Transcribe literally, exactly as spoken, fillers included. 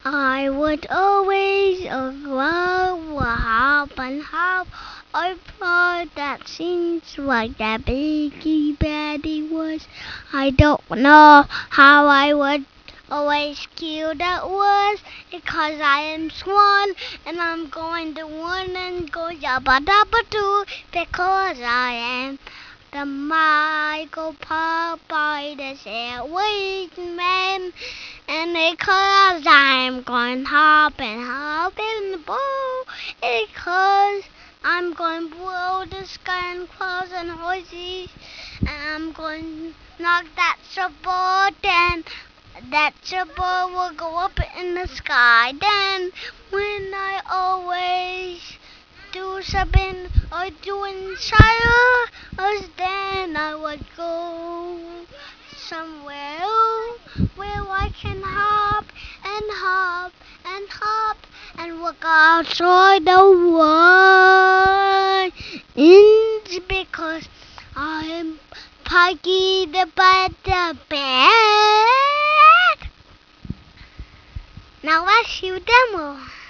I would always grow hop and hop. I thought that seems like that biggie baddie was. I don't know how I would always kill that was because I am swan and I'm going to run and go yabba dabba doo because I am the Michael Popeye the sandwich man. And because I'm going hop and hop in the bowl, because I'm going to blow the sky and clouds and horses, and I'm going to knock that ball down. That ball will go up in the sky. Then, when I always do something or doing silence, then I would go somewhere where I can hop and hop and hop and walk outside the world. It's because I am Puggy the Butter Bear. Now let's see demo.